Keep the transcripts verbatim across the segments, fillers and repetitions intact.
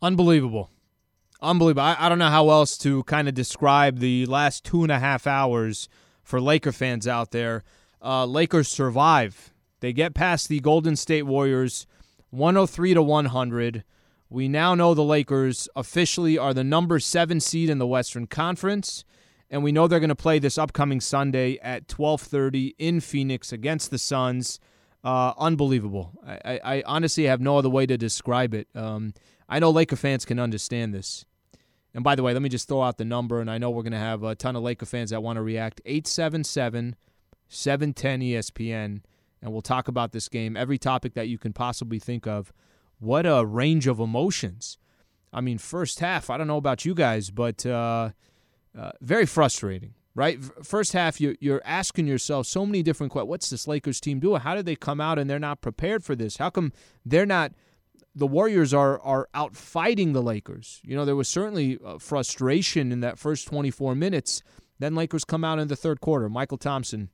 Unbelievable. Unbelievable. I, I don't know how else to kind of describe the last two and a half hours for Laker fans out there. Uh, Lakers survive. They get past the Golden State Warriors one oh three to one hundred. We now know the Lakers officially are the number seven seed in the Western Conference, and we know they're going to play this upcoming Sunday at twelve thirty in Phoenix against the Suns. Uh, unbelievable. I, I, I honestly have no other way to describe it. Um, I know Laker fans can understand this. And by the way, let me just throw out the number, and I know we're going to have a ton of Laker fans that want to react. eight seven seven, seven one zero, E S P N, and we'll talk about this game, every topic that you can possibly think of. What a range of emotions. I mean, first half, I don't know about you guys, but uh, uh, very frustrating, right? First half, you're, you're asking yourself so many different questions. What's this Lakers team doing? How did they come out and they're not prepared for this? How come they're not – the Warriors are are out fighting the Lakers? You know, there was certainly uh, frustration in that first twenty-four minutes. Then Lakers come out in the third quarter. Michael Thompson,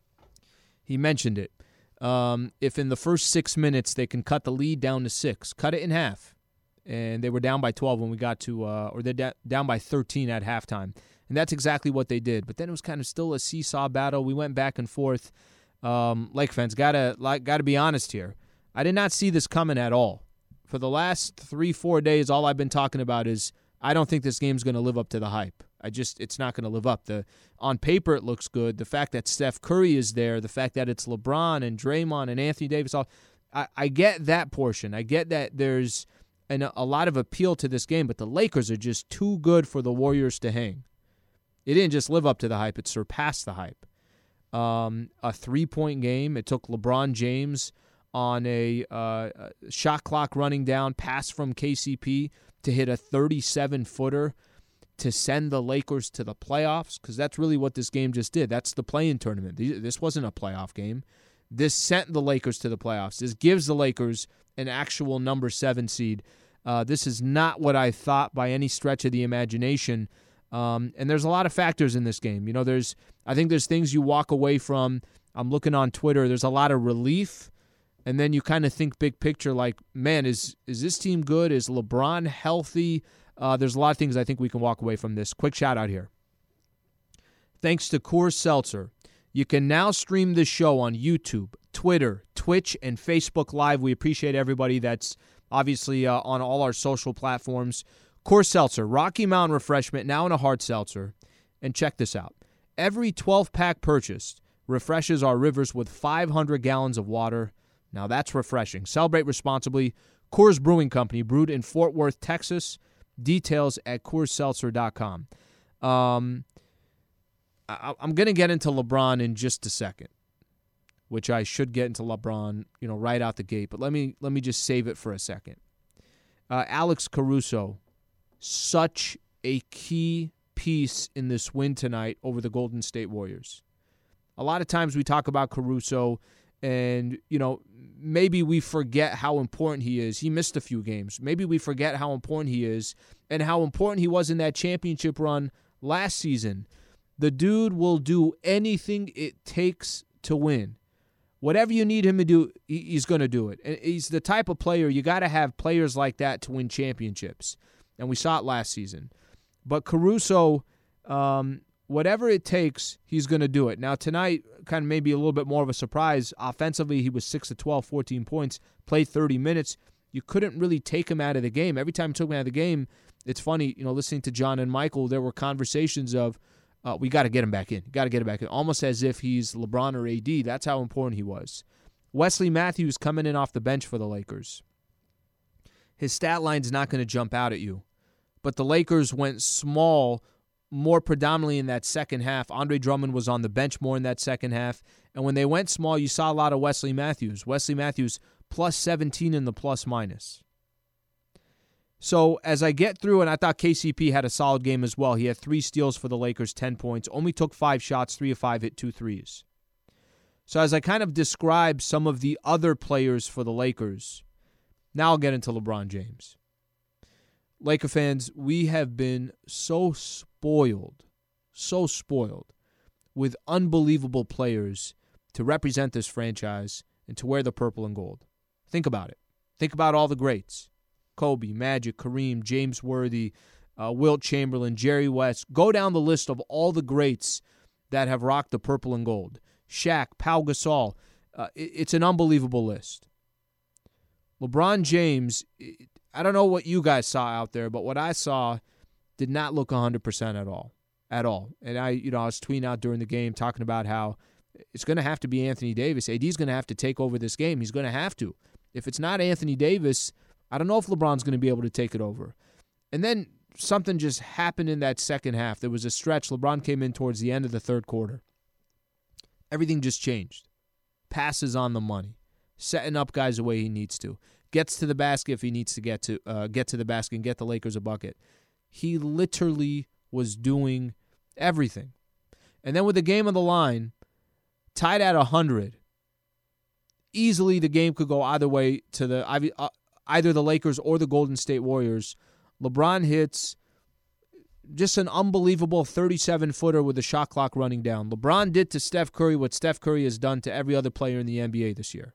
he mentioned it. Um, if in the first six minutes they can cut the lead down to six, cut it in half. And they were down by twelve when we got to uh, – or they're da- down by thirteen at halftime. And that's exactly what they did. But then it was kind of still a seesaw battle. We went back and forth. Um, Lake fans, gotta like, gotta be honest here. I did not see this coming at all. For the last three, four days, all I've been talking about is I don't think this game's going to live up to the hype. I just, it's not going to live up. The on paper, it looks good. The fact that Steph Curry is there, the fact that it's LeBron and Draymond and Anthony Davis, all I, I get that portion. I get that there's an, a lot of appeal to this game, but the Lakers are just too good for the Warriors to hang. It didn't just live up to the hype; it surpassed the hype. Um, a three-point game. It took LeBron James on a uh, shot clock running down pass from K C P to hit a thirty-seven footer to send the Lakers to the playoffs, because that's really what this game just did. That's the play-in tournament. This wasn't a playoff game. This sent the Lakers to the playoffs. This gives the Lakers an actual number seven seed. Uh, this is not what I thought by any stretch of the imagination. Um, and there's a lot of factors in this game. You know, there's I think there's things you walk away from. I'm looking on Twitter. There's a lot of relief. And then you kind of think big picture, like, man, is is this team good? Is LeBron healthy? Uh, there's a lot of things I think we can walk away from this. Quick shout out here. Thanks to Coors Seltzer, you can now stream this show on YouTube, Twitter, Twitch, and Facebook Live. We appreciate everybody that's obviously uh, on all our social platforms. Coors Seltzer, Rocky Mountain Refreshment, now in a hard seltzer. And check this out. Every twelve-pack purchased refreshes our rivers with five hundred gallons of water. Now that's refreshing. Celebrate responsibly. Coors Brewing Company, brewed in Fort Worth, Texas. Details at Coors Seltzer dot com. Um, I, I'm going to get into LeBron in just a second, which I should get into LeBron, you know, right out the gate. But let me let me just save it for a second. Uh, Alex Caruso, such a key piece in this win tonight over the Golden State Warriors. A lot of times we talk about Caruso, and, you know, maybe we forget how important he is. He missed a few games. Maybe we forget how important he is and how important he was in that championship run last season. The dude will do anything it takes to win. Whatever you need him to do, he's going to do it. And he's the type of player, you got to have players like that to win championships. And we saw it last season. But Caruso, um, whatever it takes, he's going to do it. Now, tonight, kind of maybe a little bit more of a surprise. Offensively, he was six of twelve, fourteen points, played thirty minutes. You couldn't really take him out of the game. Every time you took him out of the game, it's funny, you know, listening to John and Michael, there were conversations of, uh, we got to get him back in. Got to get him back in. Almost as if he's LeBron or A D. That's how important he was. Wesley Matthews coming in off the bench for the Lakers. His stat line's not going to jump out at you. But the Lakers went small more predominantly in that second half. Andre Drummond was on the bench more in that second half. And when they went small, you saw a lot of Wesley Matthews. Wesley Matthews plus seventeen in the plus minus. So as I get through, and I thought K C P had a solid game as well. He had three steals for the Lakers, ten points. Only took five shots, three of five, hit two threes. So as I kind of describe some of the other players for the Lakers, now I'll get into LeBron James. Laker fans, we have been so spoiled, so spoiled with unbelievable players to represent this franchise and to wear the purple and gold. Think about it. Think about all the greats. Kobe, Magic, Kareem, James Worthy, uh, Wilt Chamberlain, Jerry West. Go down the list of all the greats that have rocked the purple and gold. Shaq, Pau Gasol. Uh, it, it's an unbelievable list. LeBron James, I don't know what you guys saw out there, but what I saw did not look one hundred percent at all. At all. And I, you know, I was tweeting out during the game talking about how it's going to have to be Anthony Davis. A D's going to have to take over this game. He's going to have to. If it's not Anthony Davis, I don't know if LeBron's going to be able to take it over. And then something just happened in that second half. There was a stretch. LeBron came in towards the end of the third quarter. Everything just changed. Passes on the money. Setting up guys the way he needs to. Gets to the basket if he needs to get to uh, get to the basket and get the Lakers a bucket. He literally was doing everything. And then with the game on the line, tied at one hundred, easily the game could go either way to the either the Lakers or the Golden State Warriors. LeBron hits just an unbelievable thirty-seven footer with the shot clock running down. LeBron did to Steph Curry what Steph Curry has done to every other player in the N B A this year.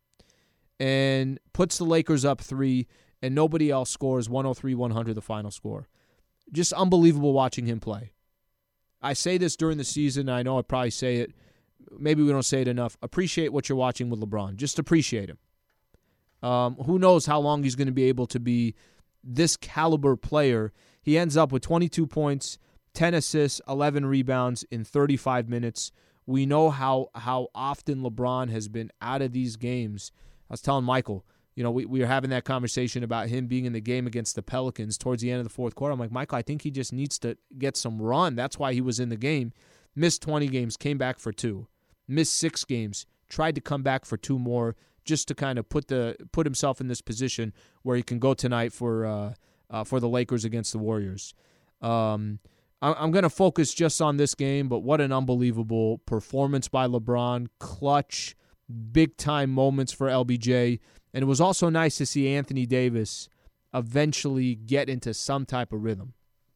And puts the Lakers up three, and nobody else scores. one oh three one hundred the final score. Just unbelievable watching him play. I say this during the season. I know I probably say it. Maybe we don't say it enough. Appreciate what you're watching with LeBron. Just appreciate him. Um, who knows how long he's going to be able to be this caliber player. He ends up with twenty-two points, ten assists, eleven rebounds in thirty-five minutes. We know how how often LeBron has been out of these games. I was telling Michael, you know, we, we were having that conversation about him being in the game against the Pelicans towards the end of the fourth quarter. I'm like, Michael, I think he just needs to get some run. That's why he was in the game. Missed twenty games, came back for two. Missed six games, tried to come back for two more just to kind of put the put himself in this position where he can go tonight for uh, uh, for the Lakers against the Warriors. Um, I, I'm going to focus just on this game, but what an unbelievable performance by LeBron. Clutch, big-time moments for L B J. And it was also nice to see Anthony Davis eventually get into some type of rhythm.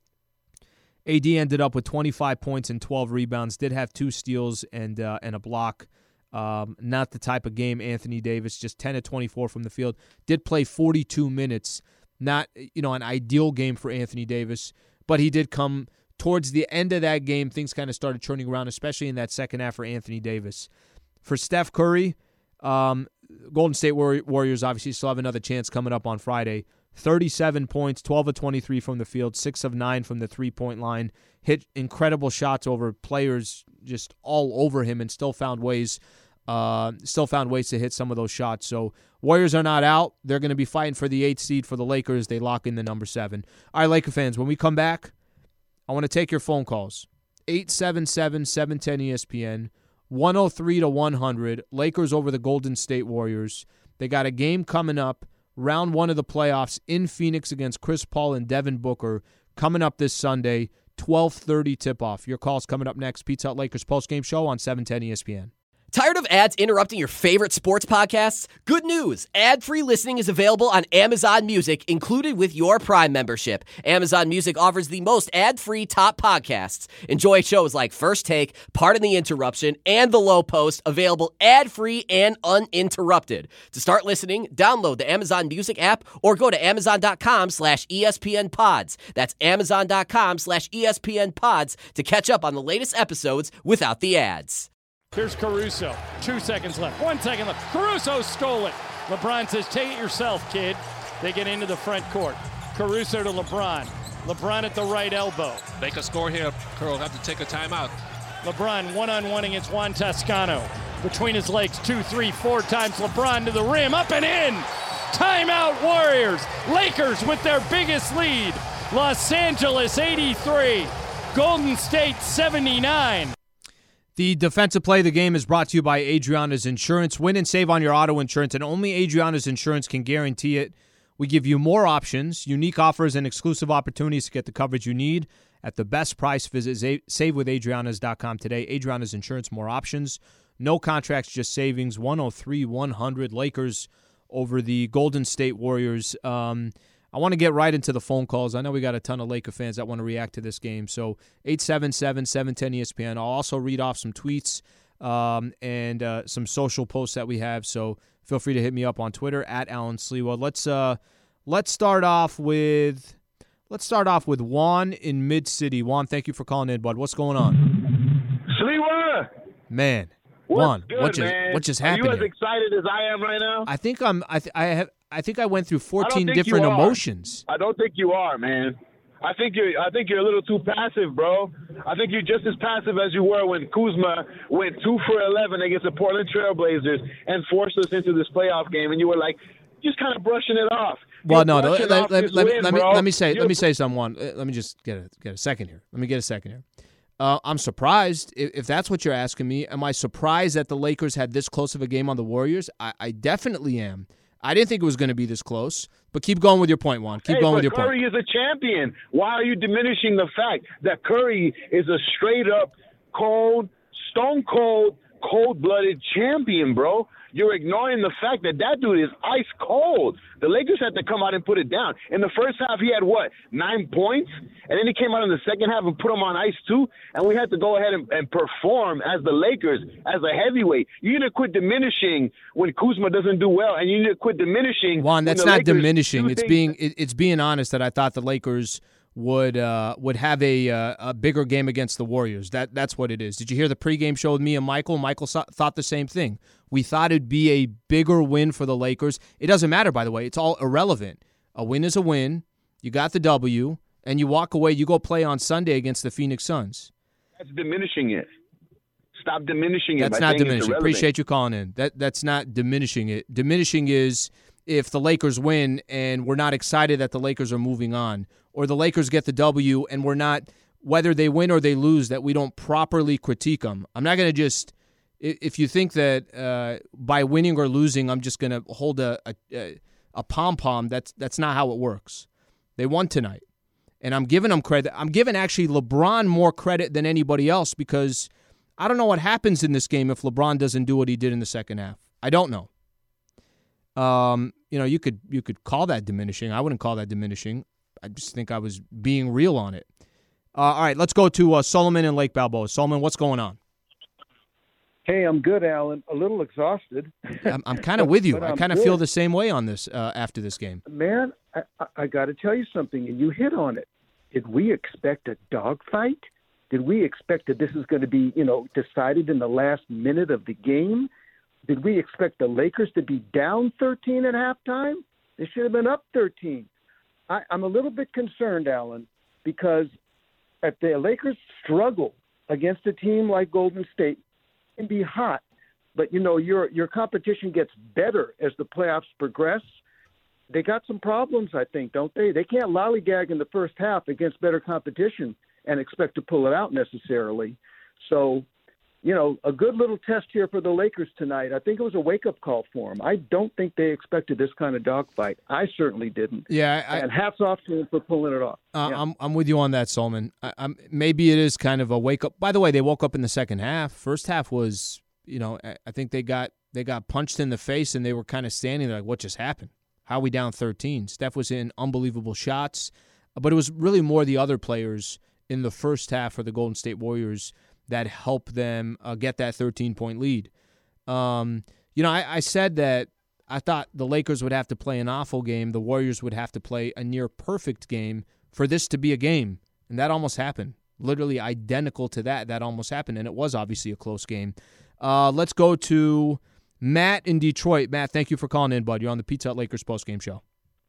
A D ended up with twenty-five points and twelve rebounds, did have two steals and uh, and a block. Um, not the type of game Anthony Davis, just ten of twenty-four from the field. Did play forty-two minutes, not you know an ideal game for Anthony Davis, but he did come towards the end of that game. Things kind of started turning around, especially in that second half for Anthony Davis. For Steph Curry, um, Golden State Warriors obviously still have another chance coming up on Friday. thirty-seven points, twelve of twenty-three from the field, six of nine from the three-point line. Hit incredible shots over players just all over him and still found ways uh, still found ways to hit some of those shots. So Warriors are not out. They're going to be fighting for the eighth seed for the Lakers. They lock in the number seven. All right, Laker fans, when we come back, I want to take your phone calls. eight seven seven, seven one zero, E S P N, one oh three to one hundred. Lakers over the Golden State Warriors. They got a game coming up. Round one of the playoffs in Phoenix against Chris Paul and Devin Booker coming up this Sunday, twelve thirty tip-off. Your call's coming up next. Pizza Hut Lakers postgame show on seven ten E S P N. Tired of ads interrupting your favorite sports podcasts? Good news. Ad-free listening is available on Amazon Music, included with your Prime membership. Amazon Music offers the most ad-free top podcasts. Enjoy shows like First Take, Pardon the Interruption, and The Low Post, available ad-free and uninterrupted. To start listening, download the Amazon Music app or go to amazon.com slash ESPN pods. That's amazon.com slash ESPN pods to catch up on the latest episodes without the ads. Here's Caruso. Two seconds left. One second left. Caruso stole it. LeBron says, take it yourself, kid. They get into the front court. Caruso to LeBron. LeBron at the right elbow. Make a score here. Curl have to take a timeout. LeBron one-on-one against Juan Toscano. Between his legs, two, three, four times. LeBron to the rim. Up and in. Timeout Warriors. Lakers with their biggest lead. Los Angeles eighty-three. Golden State seventy-nine. The defensive play of the game is brought to you by Adriana's Insurance. Win and save on your auto insurance, and only Adriana's Insurance can guarantee it. We give you more options, unique offers, and exclusive opportunities to get the coverage you need at the best price. Visit save with adrianas dot com today. Adriana's Insurance, more options. No contracts, just savings. one oh three one hundred Lakers over the Golden State Warriors. Um, I want to get right into the phone calls. I know we got a ton of Laker fans that want to react to this game. So eight seven seven, seven one zero E S P N. I'll also read off some tweets um, and uh, some social posts that we have. So feel free to hit me up on Twitter at Alan Sliwa. Let's uh, let's start off with let's start off with Juan in Mid-City. Juan, thank you for calling in, bud. What's going on? Sliwa! Man, What's Juan, good, what just man? what just Are happened you as here? excited as I am right now? I think I'm I th- I have I think I went through I don't fourteen think different you are. emotions. I don't think you are, man. I think you're. I think you're a little too passive, bro. I think you're just as passive as you were when Kuzma went two for eleven against the Portland Trailblazers and forced us into this playoff game, and you were like, just kind of brushing it off. Well, You're no, no. brushing Let, off let, this let, me- win, let me bro. let me say You're- let me say something. Juan. Uh, Let me just get a get a second here. Let me get a second here. Uh, I'm surprised if, if that's what you're asking me. Am I surprised that the Lakers had this close of a game on the Warriors? I, I definitely am. I didn't think it was going to be this close. But keep going with your point, Juan. Keep hey, going but with your Curry point. is a champion. Why are you diminishing the fact that Curry is a straight up cold, stone cold, cold blooded champion, bro? You're ignoring the fact that that dude is ice cold. The Lakers had to come out and put it down. In the first half, he had what, nine points? And then he came out in the second half and put him on ice too. And we had to go ahead and, and perform as the Lakers, as a heavyweight. You need to quit diminishing when Kuzma doesn't do well, and you need to quit diminishing. Juan, when that's the not Lakers diminishing. do It's things- being it, it's being honest that I thought the Lakers would uh, would have a uh, a bigger game against the Warriors. That that's what it is. Did you hear the pregame show with me and Michael? Michael so- thought the same thing. We thought it'd be a bigger win for the Lakers. It doesn't matter, by the way. It's all irrelevant. A win is a win. You got the W, and you walk away. You go play on Sunday against the Phoenix Suns. That's diminishing it. Stop diminishing it. That's by not saying it's diminishing. irrelevant. Appreciate you calling in. That that's not diminishing it. Diminishing is if the Lakers win and we're not excited that the Lakers are moving on, or the Lakers get the W and we're not, whether they win or they lose, that we don't properly critique them. I'm not going to just, if you think that uh, by winning or losing, I'm just going to hold a a, a pom pom. That's that's not how it works. They won tonight, and I'm giving them credit. I'm giving actually LeBron more credit than anybody else because I don't know what happens in this game if LeBron doesn't do what he did in the second half. I don't know. Um, you know, you could you could call that diminishing. I wouldn't call that diminishing. I just think I was being real on it. Uh, all right, let's go to uh, Solomon and Lake Balboa. Solomon, what's going on? Hey, I'm good, Alan. A little exhausted. I'm, I'm kind of with you. But I I'm kind of feel good. the same way on this uh, after this game. Man, I, I, I got to tell you something, and you hit on it. Did we expect a dogfight? Did we expect that this is going to be, you know, decided in the last minute of the game? Did we expect the Lakers to be down thirteen at halftime? They should have been up thirteen. I, I'm a little bit concerned, Alan, because if the Lakers struggle against a team like Golden State, it can be hot. But, you know, your your competition gets better as the playoffs progress. They got some problems, I think, don't they? They can't lollygag in the first half against better competition and expect to pull it out necessarily. So, you know, a good little test here for the Lakers tonight. I think it was a wake-up call for them. I don't think they expected this kind of dogfight. I certainly didn't. Yeah, I, and hats off to them for pulling it off. Uh, Yeah. I'm I'm with you on that, Solomon. I, I'm, maybe it is kind of a wake up. By the way, they woke up in the second half. First half was, you know, I, I think they got they got punched in the face and they were kind of standing there like, what just happened? How are we down thirteen? Steph was in unbelievable shots, but it was really more the other players in the first half for the Golden State Warriors that helped them uh, get that thirteen-point lead. Um, you know, I, I said that I thought the Lakers would have to play an awful game. The Warriors would have to play a near-perfect game for this to be a game, and that almost happened. Literally identical to that. That almost happened, and it was obviously a close game. Uh, let's go to Matt in Detroit. Matt, thank you for calling in, bud. You're on the Pizza Hut Lakers postgame show.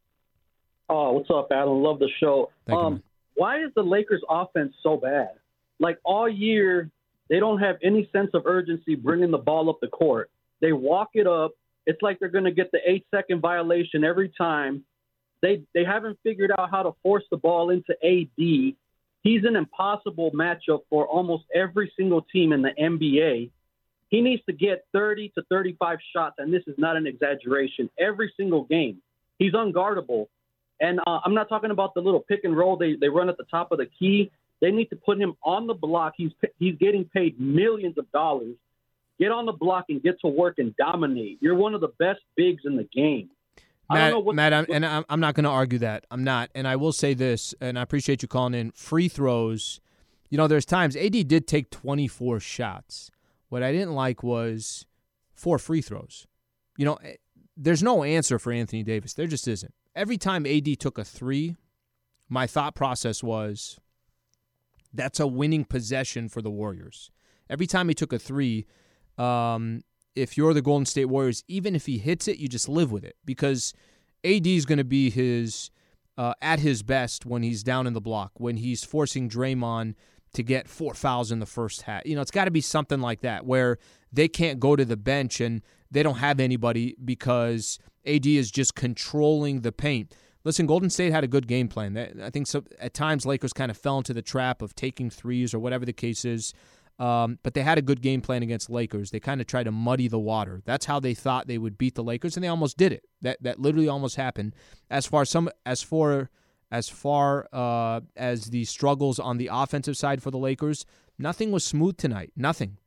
Oh, what's up, Adam? Love the show. Thank you, um, man. why is the Lakers offense so bad? Like all year, they don't have any sense of urgency bringing the ball up the court. They walk it up. It's like they're going to get the eight-second violation every time. They they haven't figured out how to force the ball into A D. He's an impossible matchup for almost every single team in the N B A. He needs to get thirty to thirty-five shots, and this is not an exaggeration, every single game. He's unguardable. And uh, I'm not talking about the little pick and roll they, they run at the top of the key. They need to put him on the block. He's he's getting paid millions of dollars. Get on the block and get to work and dominate. You're one of the best bigs in the game. I don't Matt, know what, Matt I'm, what, and I'm, I'm not going to argue that. I'm not. And I will say this, and I appreciate you calling in. Free throws, you know, there's times A D did take twenty-four shots. What I didn't like was four free throws. You know, there's no answer for Anthony Davis. There just isn't. every time A D took a three, my thought process was, that's a winning possession for the Warriors. Every time he took a three, um, if you're the Golden State Warriors, even if he hits it, you just live with it because A D is going to be his uh, at his best when he's down in the block, when he's forcing Draymond to get four fouls in the first half. You know, it's got to be something like that where they can't go to the bench and they don't have anybody because A D is just controlling the paint. Listen, Golden State had a good game plan. I think so, at times Lakers kind of fell into the trap of taking threes or whatever the case is, um, but they had a good game plan against Lakers. They kind of tried to muddy the water. That's how they thought they would beat the Lakers, and they almost did it. That that literally almost happened. As far as some, as for as far uh, as the struggles on the offensive side for the Lakers, nothing was smooth tonight. Nothing.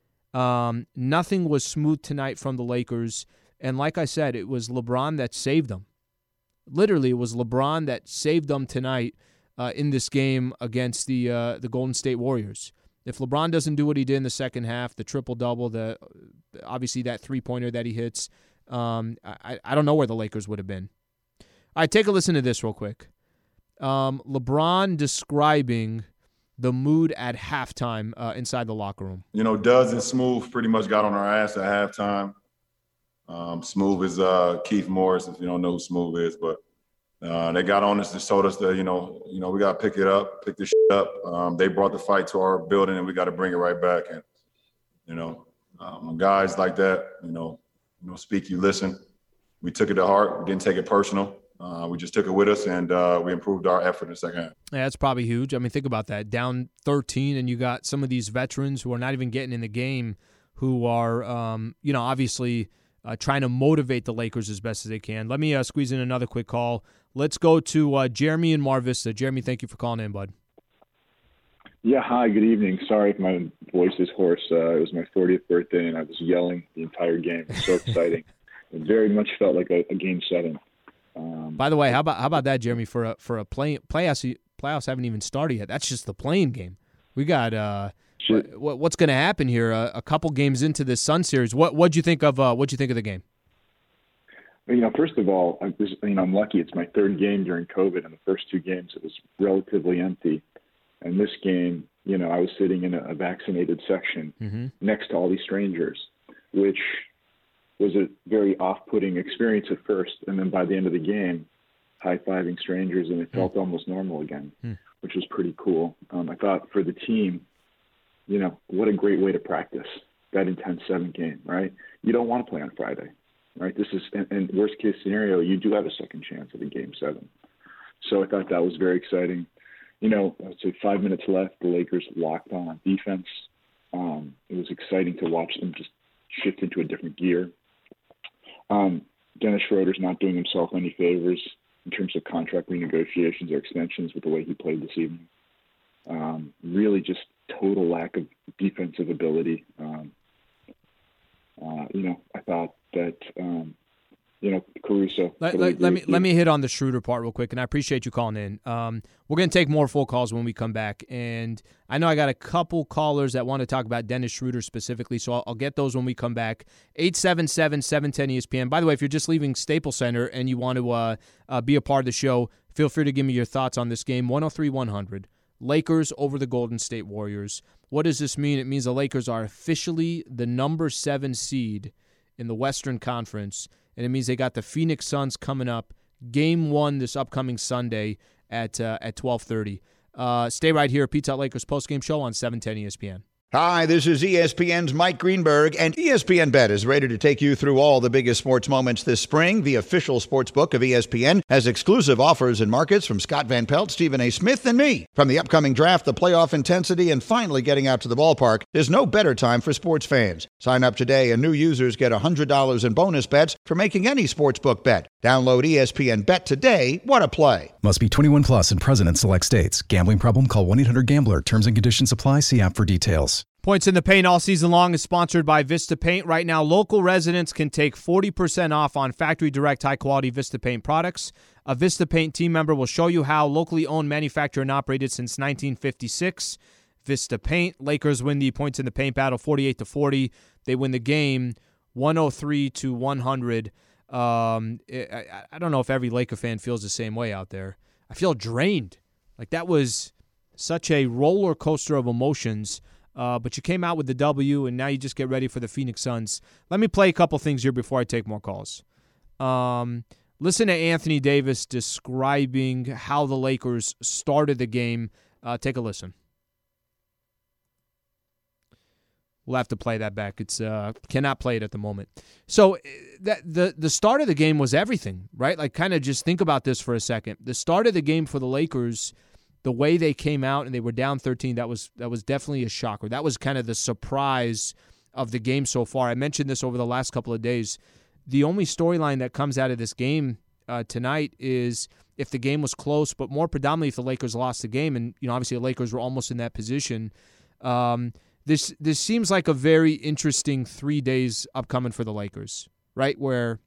Um, nothing was smooth tonight from the Lakers, and like I said, it was LeBron that saved them. Literally, it was LeBron that saved them tonight uh, in this game against the uh, the Golden State Warriors. If LeBron doesn't do what he did in the second half, the triple-double, the obviously that three-pointer that he hits, um, I, I don't know where the Lakers would have been. All right, take a listen to this real quick. Um, LeBron describing the mood at halftime uh, inside the locker room. You know, Duz and Smooth pretty much got on our ass at halftime. Um, Smooth is uh, Keith Morris, if you don't know who Smooth is, but uh, they got on us and told us that, you know, you know, we got to pick it up, pick this shit up. Um, they brought the fight to our building and we got to bring it right back. And, you know, um, when guys like that, you know, you know, speak, you listen. We took it to heart. We didn't take it personal. Uh, we just took it with us and uh, we improved our effort in the second half. Yeah, that's probably huge. I mean, think about that. Down thirteen and you got some of these veterans who are not even getting in the game who are, um, you know, obviously – Uh, trying to motivate the Lakers as best as they can. Let me uh, squeeze in another quick call. Let's go to uh, Jeremy in Mar Vista. Jeremy, thank you for calling in, bud. Yeah, hi, good evening. Sorry if my voice is hoarse. Uh, it was my fortieth birthday, and I was yelling the entire game. It was so exciting. It very much felt like a, a game seven. Um, By the way, how about how about that, Jeremy? For a for a play playoffs playoffs haven't even started yet. That's just the playing game. We got uh, what, what's going to happen here? Uh, a couple games into this Sun series. What what'd you think of uh, what'd you think of the game? You know, first of all, I was, you know, I'm lucky. It's my third game during COVID, and the first two games it was relatively empty. And this game, you know, I was sitting in a, a vaccinated section mm-hmm. next to all these strangers, which was a very off-putting experience at first. And then by the end of the game, high-fiving strangers, and it felt mm. almost normal again, mm. which was pretty cool. Um, I thought for the team, you know, what a great way to practice that intense seven game, right? You don't want to play on Friday, right? This is, and, and worst-case scenario, you do have a second chance at a game seven. So I thought that was very exciting. You know, I'd say five minutes left, the Lakers locked on defense. Um, it was exciting to watch them just shift into a different gear. Um, Dennis Schroeder's not doing himself any favors in terms of contract renegotiations or extensions with the way he played this evening. Um, really just total lack of defensive ability. Um, uh, you know, I thought that, um, you know, Caruso. Let, let, let me let me hit on the Schroeder part real quick, and I appreciate you calling in. Um, we're going to take more full calls when we come back, and I know I got a couple callers that want to talk about Dennis Schroeder specifically, so I'll, I'll get those when we come back. eight seven seven, seven one zero, E S P N. By the way, if you're just leaving Staples Center and you want to uh, uh, be a part of the show, feel free to give me your thoughts on this game. one oh three one hundred. Lakers over the Golden State Warriors. What does this mean? It means the Lakers are officially the number seven seed in the Western Conference, and it means they got the Phoenix Suns coming up, game one this upcoming Sunday at uh, at twelve thirty. Uh, stay right here, Pizza Hut Lakers postgame show on seven ten E S P N. Hi, this is E S P N's Mike Greenberg, and E S P N Bet is ready to take you through all the biggest sports moments this spring. The official sports book of E S P N has exclusive offers and markets from Scott Van Pelt, Stephen A. Smith, and me. From the upcoming draft, the playoff intensity, and finally getting out to the ballpark, there's no better time for sports fans. Sign up today, and new users get one hundred dollars in bonus bets for making any sportsbook bet. Download E S P N Bet today. What a play. Must be twenty-one plus and present in select states. Gambling problem? Call one eight hundred gambler. Terms and conditions apply. See app for details. Points in the Paint all season long is sponsored by Vista Paint. Right now, local residents can take forty percent off on factory direct high-quality Vista Paint products. A Vista Paint team member will show you how. Locally owned, manufactured, and operated since nineteen fifty-six. Vista Paint. Lakers win the Points in the Paint battle forty-eight to forty. They win the game one oh three to one hundred. Um, it, I, I don't know if every Laker fan feels the same way out there. I feel drained. Like that was such a roller coaster of emotions. Uh, but you came out with the W, and now you just get ready for the Phoenix Suns. Let me play a couple things here before I take more calls. Um, listen to Anthony Davis describing how the Lakers started the game. Uh, take a listen. We'll have to play that back. It's uh, cannot play it at the moment. So that the the start of the game was everything, right? Like, kind of just think about this for a second. The start of the game for the Lakers, the way they came out and they were down thirteen, that was that was definitely a shocker. That was kind of the surprise of the game so far. I mentioned this over the last couple of days. The only storyline that comes out of this game uh, tonight is if the game was close, but more predominantly if the Lakers lost the game. And, you know, obviously the Lakers were almost in that position. Um, this this seems like a very interesting three days upcoming for the Lakers, right? Where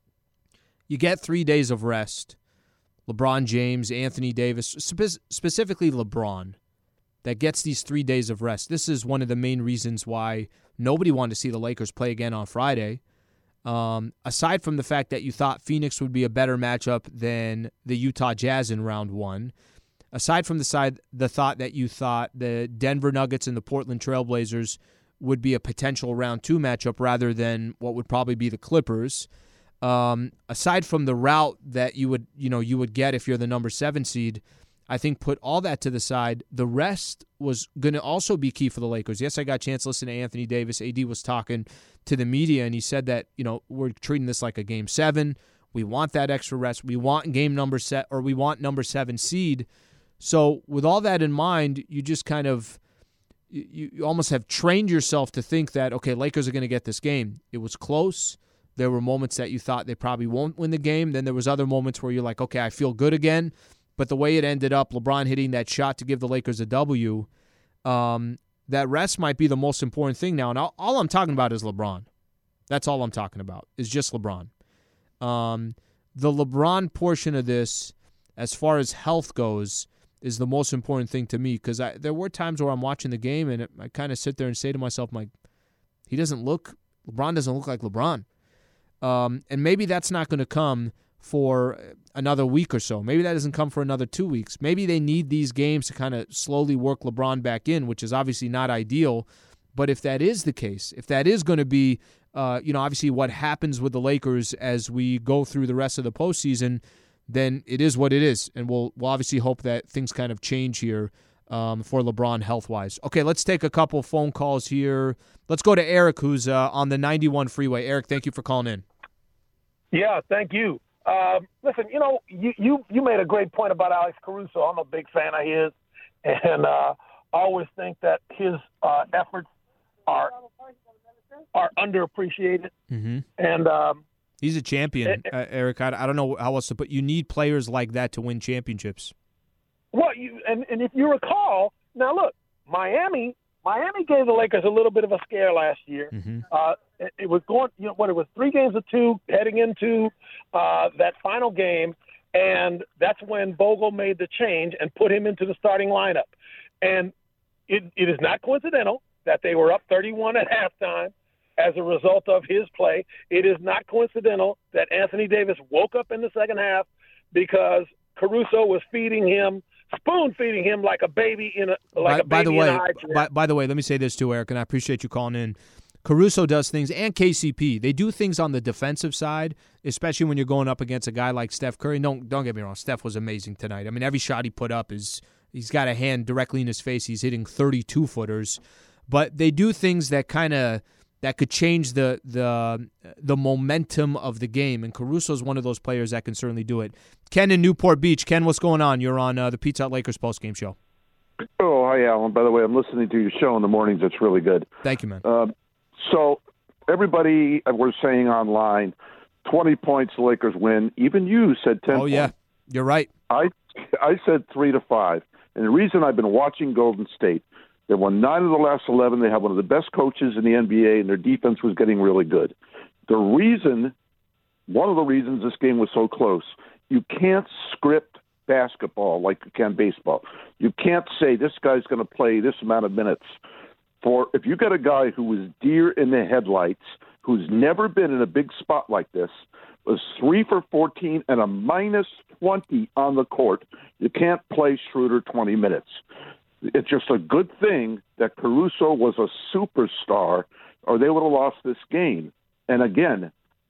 you get three days of rest. LeBron James, Anthony Davis, spe- specifically LeBron, that gets these three days of rest. This is one of the main reasons why nobody wanted to see the Lakers play again on Friday. Um, aside from the fact that you thought Phoenix would be a better matchup than the Utah Jazz in round one, aside from the side the thought that you thought the Denver Nuggets and the Portland Trailblazers would be a potential round two matchup rather than what would probably be the Clippers. Um, aside from the route that you would, you know, you would get if you're the number seven seed, I think put all that to the side. The rest was going to also be key for the Lakers. Yes, I got a chance to listen to Anthony Davis. A D was talking to the media, and he said that, you know, we're treating this like a game seven. We want that extra rest. We want game number set, or we want number seven seed. So with all that in mind, you just kind of, you, you almost have trained yourself to think that, okay, Lakers are going to get this game. It was close. There were moments that you thought they probably won't win the game. Then there was other moments where you're like, okay, I feel good again. But the way it ended up, LeBron hitting that shot to give the Lakers a W, um, that rest might be the most important thing now. And all, all I'm talking about is LeBron. That's all I'm talking about, is just LeBron. Um, the LeBron portion of this, as far as health goes, is the most important thing to me, because there were times where I'm watching the game and it, I kind of sit there and say to myself, like, he doesn't look, LeBron doesn't look like LeBron. Um, and maybe that's not going to come for another week or so. Maybe that doesn't come for another two weeks. Maybe they need these games to kind of slowly work LeBron back in, which is obviously not ideal. But if that is the case, if that is going to be, uh, you know, obviously what happens with the Lakers as we go through the rest of the postseason, then it is what it is. And we'll, we'll obviously hope that things kind of change here um, for LeBron health-wise. Okay, let's take a couple phone calls here. Let's go to Eric, who's uh, on the ninety-one freeway. Eric, thank you for calling in. Yeah, thank you. Um, listen, you know, you, you, you made a great point about Alex Caruso. I'm a big fan of his, and uh, I always think that his uh, efforts are are underappreciated. Mm-hmm. And um, he's a champion, it, uh, Eric. I, I don't know how else to put. You need players like that to win championships. Well, you and, and if you recall, now look, Miami. Miami gave the Lakers a little bit of a scare last year. Mm-hmm. Uh, it, it was going, you know, what it was three games to two heading into uh, that final game, and that's when Bogle made the change and put him into the starting lineup. And it, it is not coincidental that they were up thirty-one at halftime as a result of his play. It is not coincidental that Anthony Davis woke up in the second half because Caruso was feeding him. Spoon feeding him like a baby in a like by, a baby by the in way, a high chair. By, by the way, let me say this too, Eric, and I appreciate you calling in. Caruso does things, and K C P. They do things on the defensive side, especially when you're going up against a guy like Steph Curry. Don't don't get me wrong, Steph was amazing tonight. I mean, every shot he put up is he's got a hand directly in his face. He's hitting thirty-two footers, but they do things that kind of that could change the the the momentum of the game. And Caruso is one of those players that can certainly do it. Ken in Newport Beach. Ken, what's going on? You're on uh, the Pizza Hut Lakers postgame show. Oh, hi, Alan. By the way, I'm listening to your show in the mornings. It's really good. Thank you, man. Uh, so everybody was saying online, twenty points, the Lakers win. Even you said ten Oh, points. yeah. You're right. I I said three to five. And the reason I've been watching Golden State, they won nine of the last eleven. They have one of the best coaches in the N B A, and their defense was getting really good. The reason, one of the reasons this game was so close, you can't script basketball like you can baseball. You can't say this guy's going to play this amount of minutes. For if you got a guy who was deer in the headlights, who's never been in a big spot like this, was three for fourteen and a minus twenty on the court. You can't play Schroeder twenty minutes. It's just a good thing that Caruso was a superstar, or they would have lost this game. And again,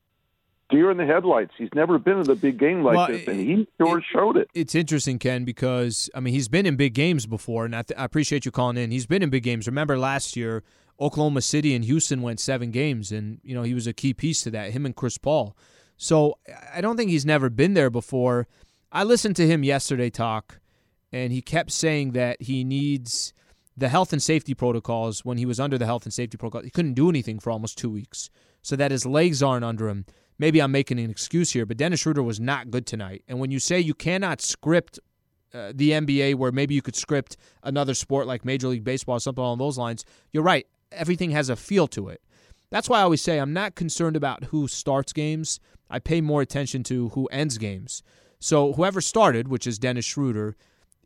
deer in the headlights. He's never been in a big game like well, this, and he sure it, showed it. It's interesting, Ken, because, I mean, he's been in big games before, and I, th- I appreciate you calling in. He's been in big games. Remember last year, Oklahoma City and Houston went seven games, and, you know, he was a key piece to that, him and Chris Paul. So I don't think he's never been there before. I listened to him yesterday talk, and he kept saying that he needs the health and safety protocols. When he was under the health and safety protocol, he couldn't do anything for almost two weeks, so that his legs aren't under him. Maybe I'm making an excuse here, but Dennis Schroeder was not good tonight. And when you say you cannot script uh, the N B A where maybe you could script another sport like Major League Baseball or something along those lines, you're right. Everything has a feel to it. That's why I always say I'm not concerned about who starts games. I pay more attention to who ends games. So whoever started, which is Dennis Schroeder,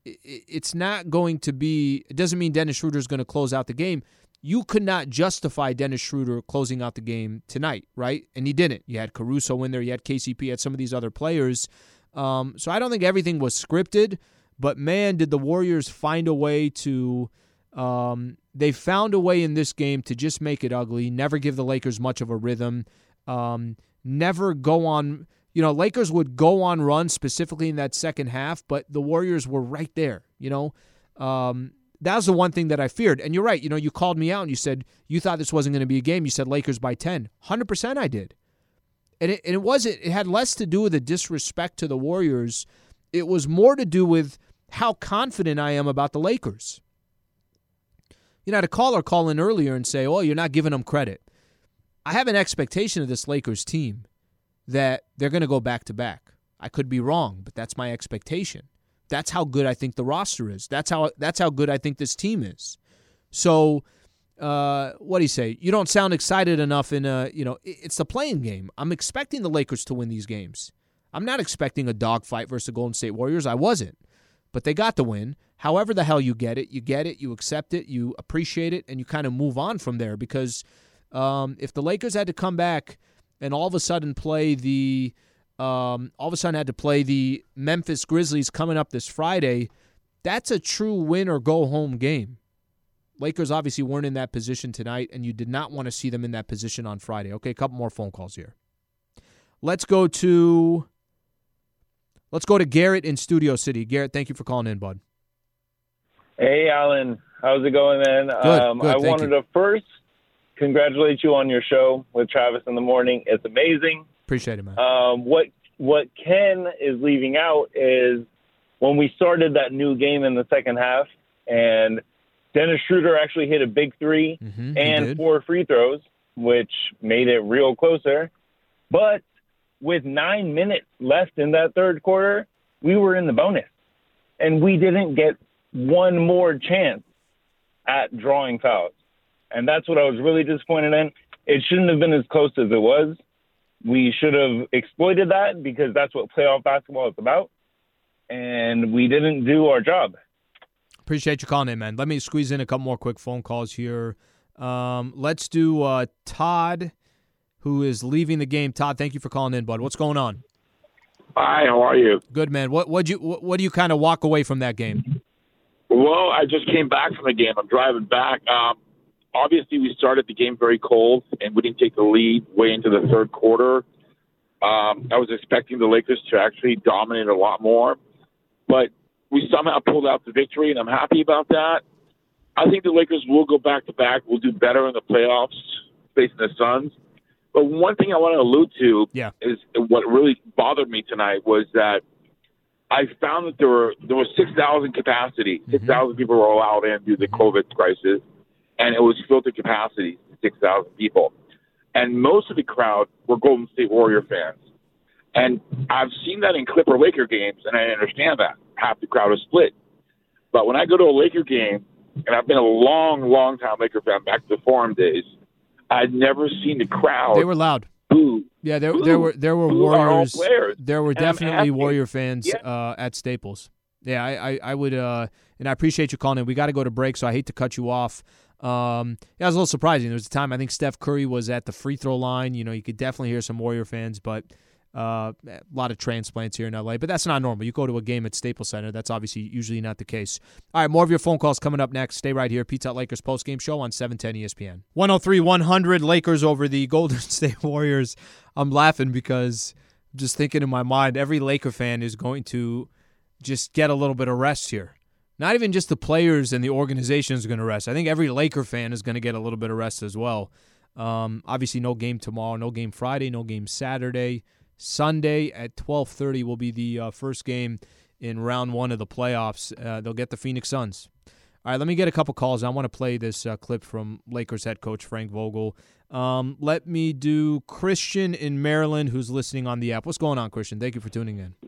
it's not going to be – it doesn't mean Dennis Schroeder is going to close out the game. You could not justify Dennis Schroeder closing out the game tonight, right? And he didn't. You had Caruso in there. You had K C P. You had some of these other players. Um, so I don't think everything was scripted. But, man, did the Warriors find a way to um, – they found a way in this game to just make it ugly, never give the Lakers much of a rhythm, um, never go on – you know, Lakers would go on runs specifically in that second half, but the Warriors were right there, you know. Um, that was the one thing that I feared. And you're right. You know, you called me out and you said you thought this wasn't going to be a game. You said Lakers by ten. one hundred percent I did. And it, and it wasn't. It had less to do with the disrespect to the Warriors. It was more to do with how confident I am about the Lakers. You know, I had a caller call in earlier and say, oh, you're not giving them credit. I have an expectation of this Lakers team that they're going to go back-to-back. I could be wrong, but that's my expectation. That's how good I think the roster is. That's how that's how good I think this team is. So, uh, what do you say? You don't sound excited enough in a, you know, it's the playing game. I'm expecting the Lakers to win these games. I'm not expecting a dogfight versus the Golden State Warriors. I wasn't. But they got the win. However the hell you get it, you get it, you accept it, you appreciate it, and you kind of move on from there. Because um, if the Lakers had to come back and all of a sudden play the um, all of a sudden had to play the Memphis Grizzlies coming up this Friday, that's a true win or go home game. Lakers obviously weren't in that position tonight, and you did not want to see them in that position on Friday. Okay, a couple more phone calls here. Let's go to let's go to Garrett in Studio City. Garrett, thank you for calling in, bud. Hey, Alan. How's it going, man? Good, um, good, I thank wanted you. to first congratulate you on your show with Travis in the morning. It's amazing. Appreciate it, man. Um, what what Ken is leaving out is when we started that new game in the second half, and Dennis Schroeder actually hit a big three mm-hmm, and four free throws, which made it real closer. But with nine minutes left in that third quarter, we were in the bonus, and we didn't get one more chance at drawing fouls. And that's what I was really disappointed in. It shouldn't have been as close as it was. We should have exploited that because that's what playoff basketball is about. And we didn't do our job. Appreciate you calling in, man. Let me squeeze in a couple more quick phone calls here. Um, let's do uh, Todd, who is leaving the game. Todd, thank you for calling in, bud. What's going on? Hi, how are you? Good, man. What what you what, what do you kind of walk away from that game? Well, I just came back from the game. I'm driving back. Um, obviously, we started the game very cold, and we didn't take the lead way into the third quarter. Um, I was expecting the Lakers to actually dominate a lot more, but we somehow pulled out the victory, and I'm happy about that. I think the Lakers will go back-to-back. We'll do better in the playoffs facing the Suns. But one thing I want to allude to yeah. is what really bothered me tonight was that I found that there were there was six thousand capacity. six thousand mm-hmm. people were allowed in due to the COVID crisis, and it was filled to capacity, six thousand people. And most of the crowd were Golden State Warrior fans. And I've seen that in Clipper-Laker games, and I understand that. Half the crowd is split. But when I go to a Laker game, and I've been a long, long time Laker fan back to the Forum days, I'd never seen the crowd. They were loud. Boo. Yeah, there boo, there were there were boo our Warriors. own players. There were And I'm definitely asking- Warrior fans Yeah. uh, at Staples. Yeah, I, I, I would, uh, and I appreciate you calling in. We got to go to break, so I hate to cut you off. Um, yeah, it was a little surprising. There was a time I think Steph Curry was at the free throw line. You know, you could definitely hear some Warrior fans, but Uh, a lot of transplants here in L A, but that's not normal. You go to a game at Staples Center, that's obviously usually not the case. All right, more of your phone calls coming up next. Stay right here. Pete's Out Lakers postgame show on seven ten E S P N. one oh three one hundred Lakers over the Golden State Warriors. I'm laughing because I'm just thinking in my mind, every Laker fan is going to just get a little bit of rest here. Not even just the players and the organization is going to rest. I think every Laker fan is going to get a little bit of rest as well. Um, obviously, no game tomorrow, no game Friday, no game Saturday. Sunday at twelve thirty will be the uh, first game in round one of the playoffs. Uh, they'll get the Phoenix Suns. All right, let me get a couple calls. I want to play this uh, clip from Lakers head coach Frank Vogel. Um, let me do Christian in Maryland, who's listening on the app. What's going on, Christian? Thank you for tuning in.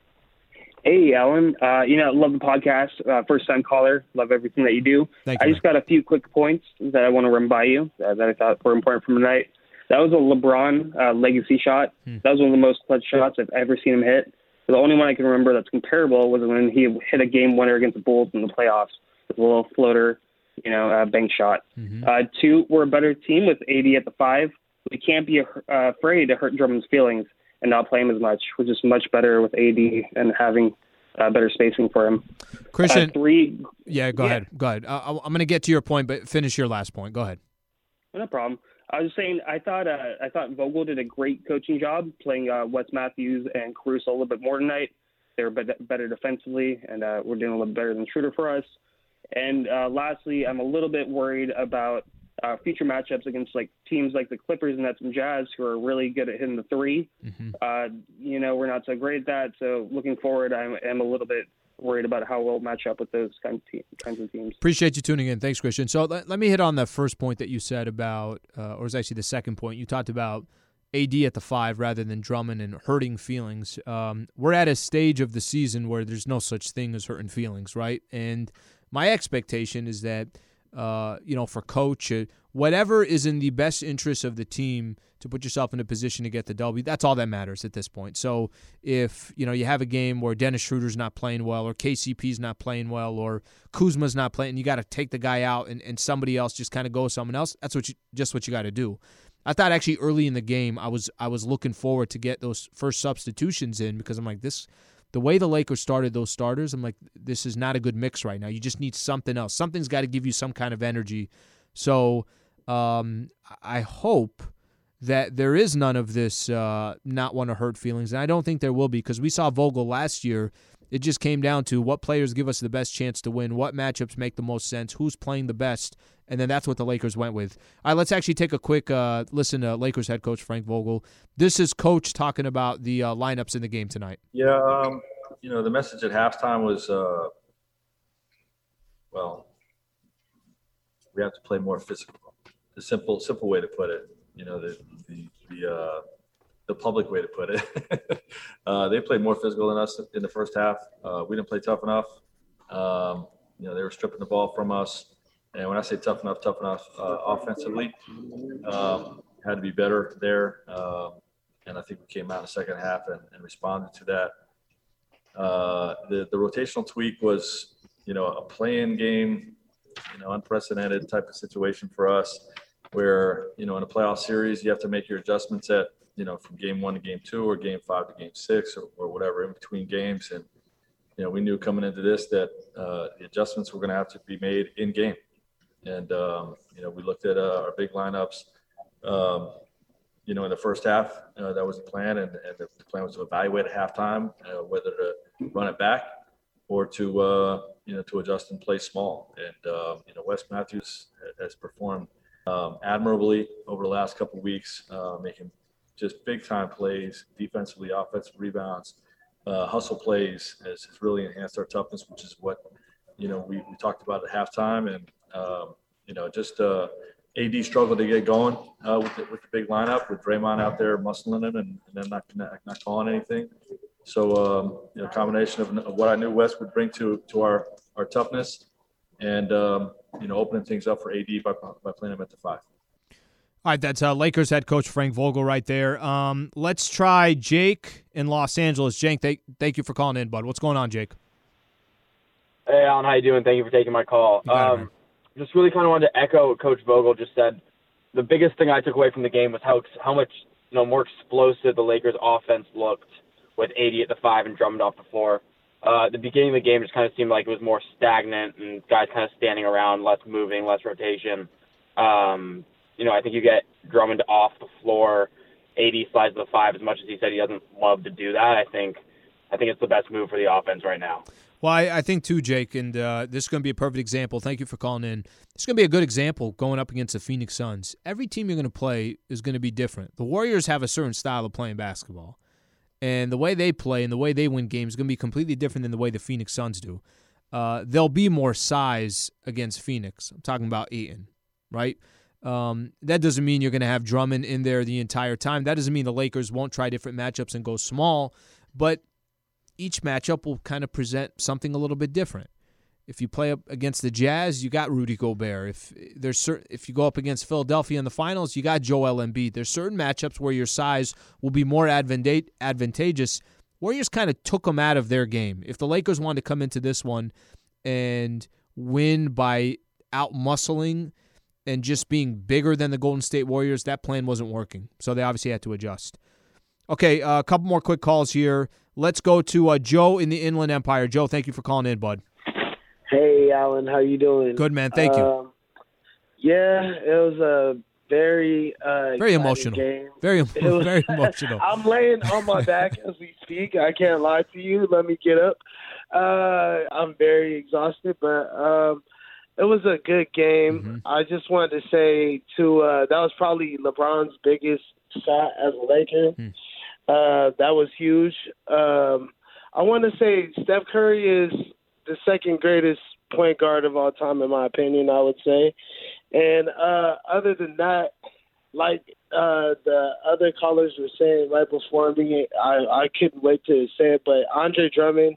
Hey, Alan. Uh, you know, love the podcast. Uh, first-time caller. Love everything that you do. Thank I you, just got a few quick points that I want to run by you uh, that I thought were important from tonight. That was a LeBron uh, legacy shot. Hmm. That was one of the most clutch shots I've ever seen him hit. The only one I can remember that's comparable was when he hit a game winner against the Bulls in the playoffs with a little floater, you know, uh, bank shot. Mm-hmm. Uh, two, we're a better team with A D at the five. We can't be uh, afraid to hurt Drummond's feelings and not play him as much. We're just much better with A D and having uh, better spacing for him. Christian, uh, three. Yeah, go yeah. ahead. Go ahead. Uh, I'm going to get to your point, but finish your last point. Go ahead. No problem. I was saying I thought uh, I thought Vogel did a great coaching job playing uh, Wes Matthews and Caruso a little bit more tonight. They were better defensively, and uh, we're doing a little better than Schroeder for us. And uh, lastly, I'm a little bit worried about uh, future matchups against like teams like the Clippers and Nets and Jazz, who are really good at hitting the three. Mm-hmm. Uh, you know, we're not so great at that. So looking forward, I am a little bit worried about how we'll match up with those kinds of, te- kinds of teams. Appreciate you tuning in. Thanks, Christian. So let, let me hit on the first point that you said about, uh, or it was actually the second point. You talked about A D at the five rather than Drummond and hurting feelings. Um, we're at a stage of the season where there's no such thing as hurting feelings, right? And my expectation is that, uh, you know, for coach, uh, whatever is in the best interest of the team to put yourself in a position to get the W, that's all that matters at this point. So if, you know, you have a game where Dennis Schroeder's not playing well or K C P's not playing well or Kuzma's not playing, you got to take the guy out and, and somebody else just kind of go with someone else, that's what you, just what you got to do. I thought actually early in the game I was I was looking forward to get those first substitutions in because I'm like, this the way the Lakers started those starters, I'm like, this is not a good mix right now. You just need something else. Something's got to give you some kind of energy. So um, I hope that there is none of this uh, not want to hurt feelings, and I don't think there will be because we saw Vogel last year. It just came down to what players give us the best chance to win, what matchups make the most sense, who's playing the best, and then that's what the Lakers went with. All right, let's actually take a quick uh, listen to Lakers head coach Frank Vogel. This is Coach talking about the uh, lineups in the game tonight. Yeah, um, you know, the message at halftime was, uh, well, we have to play more physical. The simple, simple way to put it. You know, the the the, uh, the public way to put it. uh, they played more physical than us in the first half. Uh, we didn't play tough enough. Um, you know, they were stripping the ball from us. And when I say tough enough, tough enough uh, offensively, um, had to be better there. Um, and I think we came out in the second half and, and responded to that. Uh, the, the rotational tweak was, you know, a play-in game, you know, unprecedented type of situation for us where, you know, in a playoff series, you have to make your adjustments at, you know, from game one to game two or game five to game six or, or whatever in between games. And, you know, we knew coming into this that uh, the adjustments were going to have to be made in game. And, um, you know, we looked at uh, our big lineups, um, you know, in the first half. Uh, that was the plan. And, and the plan was to evaluate at halftime uh, whether to run it back or to, uh, you know, to adjust and play small. And, uh, you know, Wes Matthews has performed um, admirably over the last couple of weeks, uh, making just big-time plays, defensively, offensive rebounds, uh, hustle plays has, has really enhanced our toughness, which is what, you know, we, we talked about at halftime. And, um, you know, just uh, A D struggled to get going uh, with, the, with the big lineup, with Draymond out there muscling him and, and then not, not calling anything. So, um, you know, combination of, of what I knew Wes would bring to to our, our toughness and, um, you know, opening things up for A D by, by playing him at the five. All right, that's uh, Lakers head coach Frank Vogel right there. Um, let's try Jake in Los Angeles. Jake, thank, thank you for calling in, bud. What's going on, Jake? Hey, Alan, how you doing? Thank you for taking my call. Um, it, just really kind of wanted to echo what Coach Vogel just said. The biggest thing I took away from the game was how how much you know, more explosive the Lakers offense looked with A D at the five and Drummond off the floor. Uh, the beginning of the game just kind of seemed like it was more stagnant and guys kind of standing around, less moving, less rotation. Um, you know, I think you get Drummond off the floor, A D slides to the five. As much as he said he doesn't love to do that, I think I think it's the best move for the offense right now. Well, I, I think too, Jake, and uh, this is going to be a perfect example. Thank you for calling in. It's going to be a good example going up against the Phoenix Suns. Every team you're going to play is going to be different. The Warriors have a certain style of playing basketball, and the way they play and the way they win games is going to be completely different than the way the Phoenix Suns do. Uh, there'll be more size against Phoenix. I'm talking about Ayton, right? Um, that doesn't mean you're going to have Drummond in there the entire time. That doesn't mean the Lakers won't try different matchups and go small, but each matchup will kind of present something a little bit different. If you play up against the Jazz, you got Rudy Gobert. If there's certain, if you go up against Philadelphia in the finals, you got Joel Embiid. There's certain matchups where your size will be more advantageous. Warriors kind of took them out of their game. If the Lakers wanted to come into this one and win by out-muscling and just being bigger than the Golden State Warriors, that plan wasn't working. So they obviously had to adjust. Okay, uh, a couple more quick calls here. Let's go to uh, Joe in the Inland Empire. Joe, thank you for calling in, bud. Hey, Alan, how you doing? Good, man. Thank you. Um, yeah, it was a very uh, very emotional game. Very, It was- very emotional. I'm laying on my back as we speak. I can't lie to you. Let me get up. Uh, I'm very exhausted, but um, it was a good game. Mm-hmm. I just wanted to say to uh, that was probably LeBron's biggest shot as a Laker. Mm. Uh, that was huge. Um, I want to say Steph Curry is the second greatest point guard of all time, in my opinion, I would say. And uh, other than that, like uh, the other callers were saying right before me, I, I couldn't wait to say it, but Andre Drummond,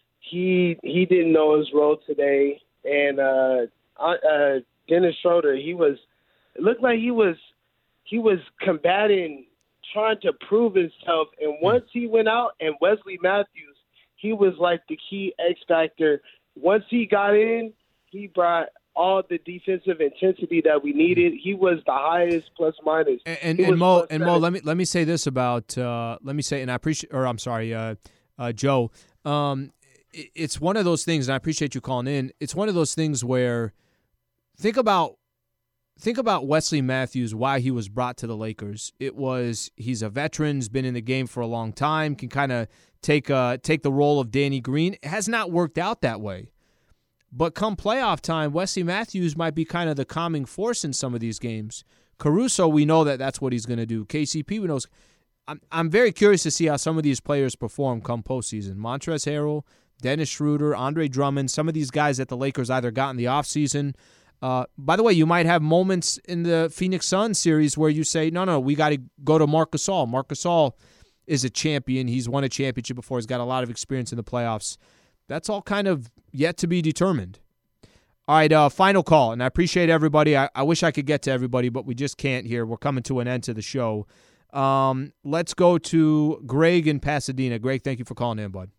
he he didn't know his role today. And uh, uh, Dennis Schroeder, he was it looked like he was he was combating, trying to prove himself. And once he went out, and Wesley Matthews, he was like the key X factor. Once he got in, he brought all the defensive intensity that we needed. He was the highest plus minus. And, and, He and was Mo, plus and Mo, seven. let me let me say this about uh, let me say, and I appreciate, or I'm sorry, uh, uh, Joe. Um, it, it's one of those things, and I appreciate you calling in. It's one of those things where think about think about Wesley Matthews, why he was brought to the Lakers. It was he's a veteran, has been in the game for a long time, can kind of take uh, take the role of Danny Green. It has not worked out that way. But come playoff time, Wesley Matthews might be kind of the calming force in some of these games. Caruso, we know that that's what he's going to do. K C P, we know. I'm, I'm very curious to see how some of these players perform come postseason. Montrezl Harrell, Dennis Schroeder, Andre Drummond, some of these guys that the Lakers either got in the offseason. Uh, by the way, you might have moments in the Phoenix Suns series where you say, no, no, we got to go to Marc Gasol. Marc Gasol is a champion. He's won a championship before. He's got a lot of experience in the playoffs. That's all kind of yet to be determined. All right, uh, final call, and I appreciate everybody. I, I wish I could get to everybody, but we just can't here. We're coming to an end to the show. Um, let's go to Greg in Pasadena. Greg, thank you for calling in, bud.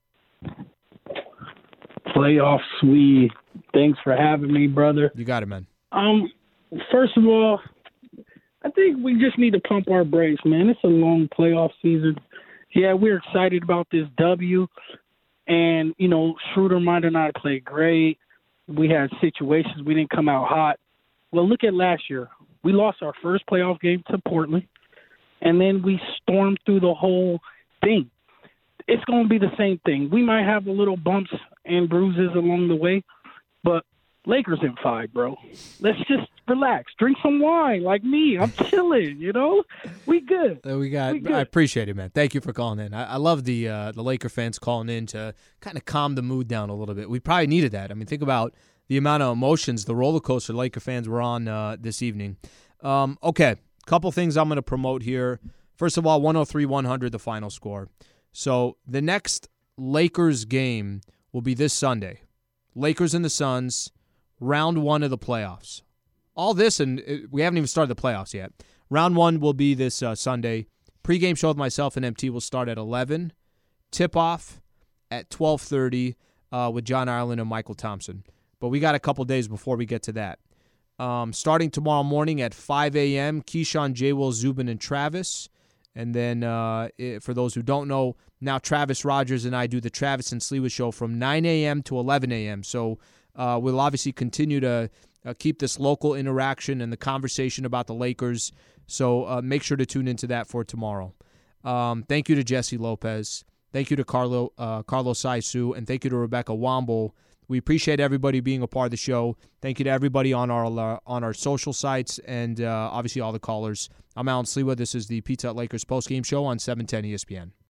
Playoff sweet. Thanks for having me, brother. You got it, man. Um, first of all, I think we just need to pump our brakes, man. It's a long playoff season. Yeah, we're excited about this W. And, you know, Schroeder might have not played great. We had situations we didn't come out hot. Well, look at last year. We lost our first playoff game to Portland, and then we stormed through the whole thing. It's going to be the same thing. We might have a little bumps and bruises along the way, but Lakers in five, bro. Let's just relax. Drink some wine like me. I'm chilling, you know? We good. Uh, we got. We good. I appreciate it, man. Thank you for calling in. I, I love the uh, the Laker fans calling in to kind of calm the mood down a little bit. We probably needed that. I mean, think about the amount of emotions, the roller coaster Laker fans were on uh, this evening. Um, okay, couple things I'm going to promote here. First of all, one oh three one hundred, the final score. So the next Lakers game will be this Sunday. Lakers and the Suns, round one of the playoffs. All this, and we haven't even started the playoffs yet. Round one will be this uh, Sunday. Pre-game show with myself and M T will start at eleven. Tip-off at twelve thirty uh, with John Ireland and Michael Thompson. But we got a couple days before we get to that. Um, starting tomorrow morning at five a.m., Keyshawn, J. Will, Zubin, and Travis. And then uh, it, for those who don't know, now Travis Rogers and I do the Travis and Sliwa Show from nine a.m. to eleven a.m. So uh, we'll obviously continue to uh, keep this local interaction and the conversation about the Lakers. So uh, make sure to tune into that for tomorrow. Um, thank you to Jesse Lopez. Thank you to Carlo uh, Carlos Saisu. And thank you to Rebecca Womble. We appreciate everybody being a part of the show. Thank you to everybody on our uh, on our social sites and uh, obviously all the callers. I'm Alan Sliwa. This is the Pizza Hut Lakers postgame show on seven ten E S P N.